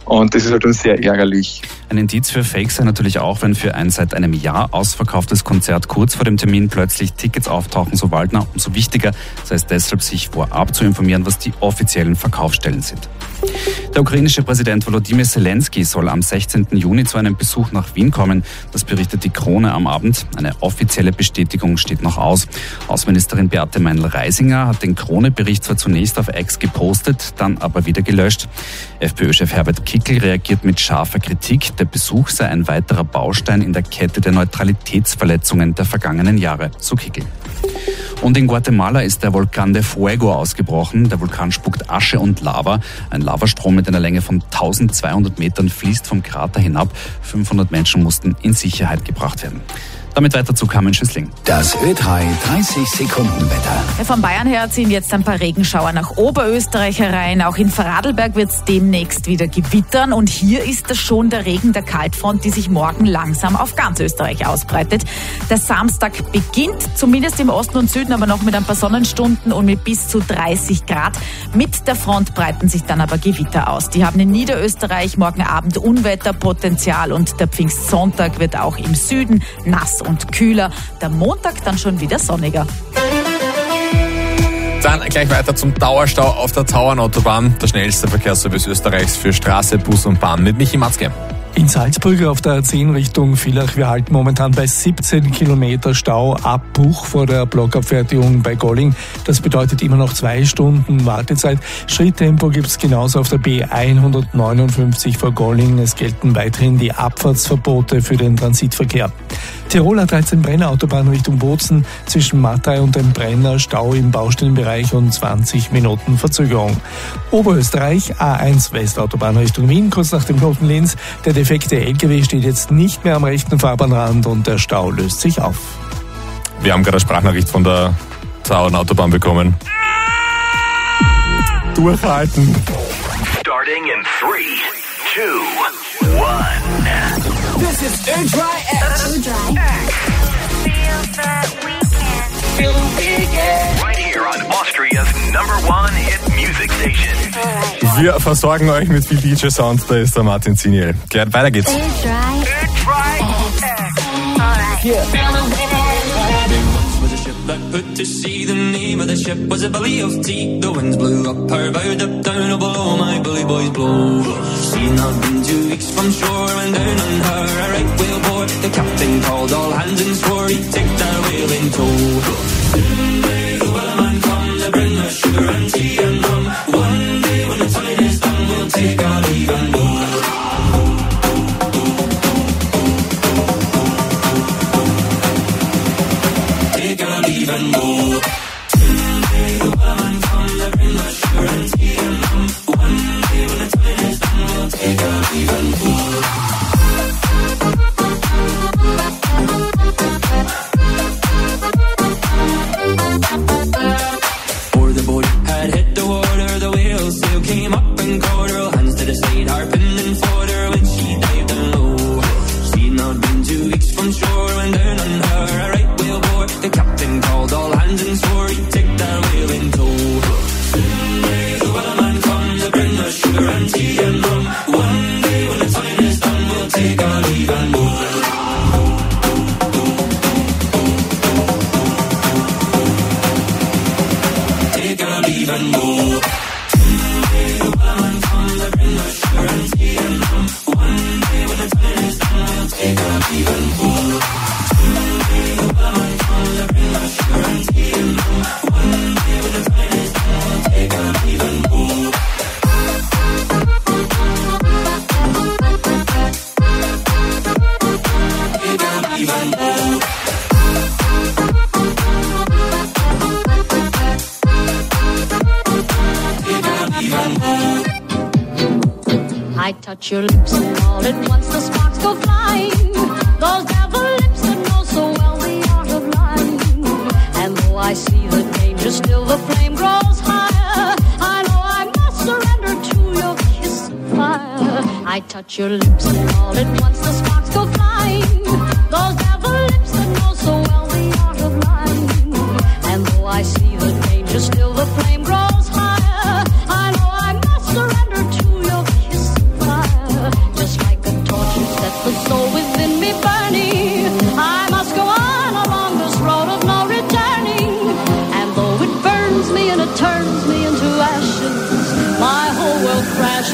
Und das ist halt dann sehr ärgerlich. Ein Indiz für Fake sei natürlich auch, wenn für ein seit einem Jahr ausverkauftes Konzert kurz vor dem Termin plötzlich Tickets auftauchen, so Waldner. Umso wichtiger sei es deshalb, sich vorab zu informieren, was die offiziellen Verkaufsstellen sind. Der ukrainische Präsident Volodymyr Zelensky soll am 16. Juni zu einem Besuch nach Wien kommen. Das berichtet die Krone am Abend. Eine offizielle Bestätigung steht noch aus. Außenministerin Beate Meinl-Reisinger hat den Krone-Bericht zwar zunächst auf X gepostet, dann aber wieder gelöscht. FPÖ-Chef Herbert Kickl reagiert mit scharfer Kritik. Der Besuch sei ein weiterer Baustein in der Kette der Neutralitätsverletzungen der vergangenen Jahre, so Kickl. Und in Guatemala ist der Volcán de Fuego ausgebrochen. Der Vulkan spuckt Asche und Lava. Ein Lavastrom mit einer Länge von 1200 Metern fließt vom Krater hinab. 500 Menschen mussten in Sicherheit gebracht werden. Damit weiter zu Carmen Schüssling. Das Ö3 30-Sekunden-Wetter. Ja, von Bayern her ziehen jetzt ein paar Regenschauer nach Oberösterreich herein. Auch in Vorarlberg wird es demnächst wieder gewittern. Und hier ist das schon der Regen der Kaltfront, die sich morgen langsam auf ganz Österreich ausbreitet. Der Samstag beginnt, zumindest im Osten und Süden, aber noch mit ein paar Sonnenstunden und mit bis zu 30 Grad. Mit der Front breiten sich dann aber Gewitter aus. Die haben in Niederösterreich morgen Abend Unwetterpotenzial und der Pfingstsonntag wird auch im Süden nass und kühler. Der Montag dann schon wieder sonniger. Dann gleich weiter zum Dauerstau auf der Tauernautobahn. Der schnellste Verkehrsservice Österreichs für Straße, Bus und Bahn mit Michi Matzke. In Salzburg auf der A10 Richtung Villach, wir halten momentan bei 17 Kilometer Stau, Abbruch vor der Blockabfertigung bei Golling. Das bedeutet immer noch 2 Stunden Wartezeit. Schritttempo gibt es genauso auf der B159 vor Golling. Es gelten weiterhin die Abfahrtsverbote für den Transitverkehr. Tiroler 13 Brenner Autobahn Richtung Bozen, zwischen Mattei und dem Brenner Stau im Baustellenbereich und 20 Minuten Verzögerung. Oberösterreich A1 Westautobahn Richtung Wien, kurz nach dem Knoten Linz. Der defekte LKW steht jetzt nicht mehr am rechten Fahrbahnrand und der Stau löst sich auf. Wir haben gerade eine Sprachnachricht von der Tauernautobahn bekommen. Durchhalten. Starting in 3, 2, 1. This is Ö3 X. Feel the weekend. Right here on Austria's #1 hit music station. Wir versorgen euch mit viel DJ-Sound. Da ist der Martin Ziniel. Gerd, weiter geht's. That put to sea, the name of the ship was a belly of tea. The winds blew up her bow, up down, oh below my bully boys blow. She'd not been 2 weeks from shore when down on her a right whale bore. The captain called all hands and swore he'd take that whale in tow. Soon may the wellerman come to bring us sugar and tea and rum. One day when the time is done, we'll take our leave and go. Even more. Someday the wellerman comes to bring us sugar and tea and rum. One day when the time is done, we'll take our leave and go. Before the boat had hit the water, the whale sail came up and caught her. All hands to the side, harping and fought her when she dived down low. She'd not been 2 weeks from shore when down on her a right whale bore. The captain called all hands and swore he'd take that whale in tow. Soon may the wellerman come to bring us sugar and tea and rum. One day when the time is done, we'll take our leave and go. Take our leave and go. Soon may the wellerman come to bring us sugar and tea and rum. One day when the time is done, we'll take our leave and go. I touch your lips and all at once the sparks go flying. Those devil lips that know so well the art of lying. And though I see the danger, still the flame grows higher. I know I must surrender to your kiss of fire. I touch your lips and all at once the sparks go flying. Those devil lips that know so well the art of lying. And though I see the danger, still the flame grows higher. I know I must surrender to your kiss of fire.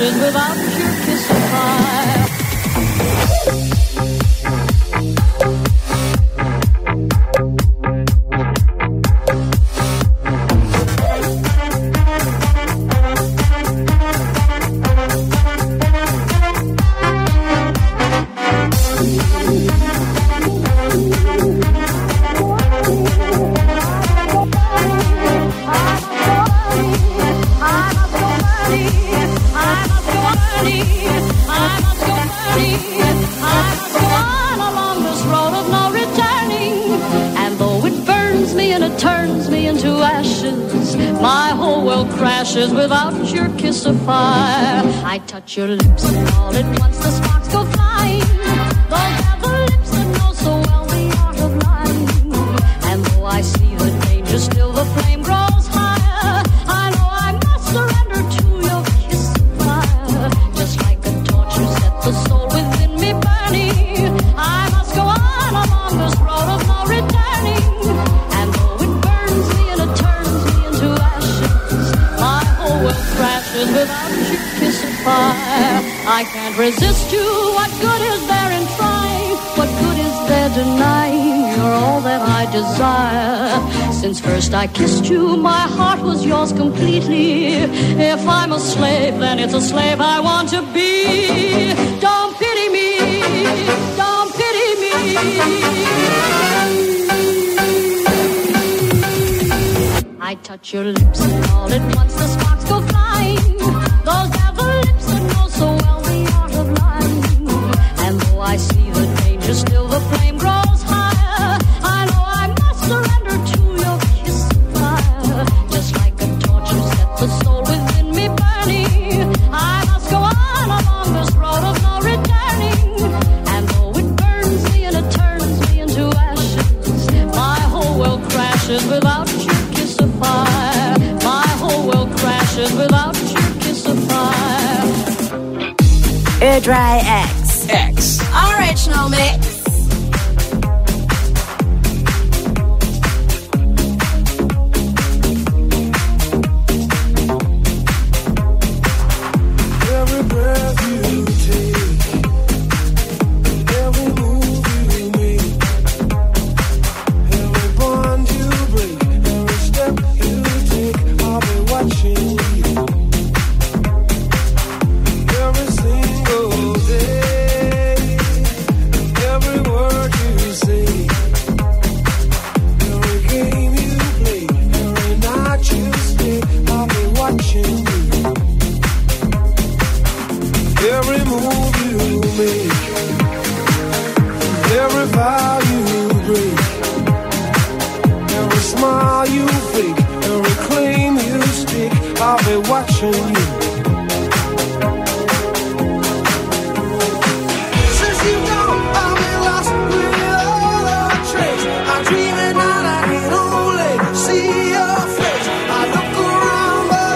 crashes without your kiss of fire. My whole world crashes without your kiss of fire. I touch your lips and all at once the sparks go flying. Those are the lips that know so well the art of lying. And though I see the danger, still the flame grows higher. I know I must surrender to your kiss of fire. Just like a torch you set the soul within me burning. I must go on along this road of no returning. And though it burns me and it turns me into ashes, my whole world crashes without your kiss of fire. I can't resist you. What good is there in trying? What good is there denying? You're all that I desire. Since first I kissed you, my heart was yours completely. If I'm a slave, then it's a slave I want to be. Don't pity me. Don't pity me. I touch your lips and all at once the sparks go flying. Those devil lips that know so well the art of lying. And though I see the danger, still the flame grows higher. I know I must surrender to your kiss of fire. Just like a torch you set the soul within me burning. I must go on along this road of no returning. And though it burns me and it turns me into ashes, my whole world crashes without you. Fire. My whole world crashes without your kiss of fire. Air Dry X. Original mix. Every breath you take, every move you make, every bond you break, every step you take, I'll be watching you. Every single day, every word you say, every game you play, every night you stay, I'll be watching you. Every move you make, every vow you break, every smile you fake, every claim you stick, I'll be watching you. Since you know I've been lost without a trace, I'm dreaming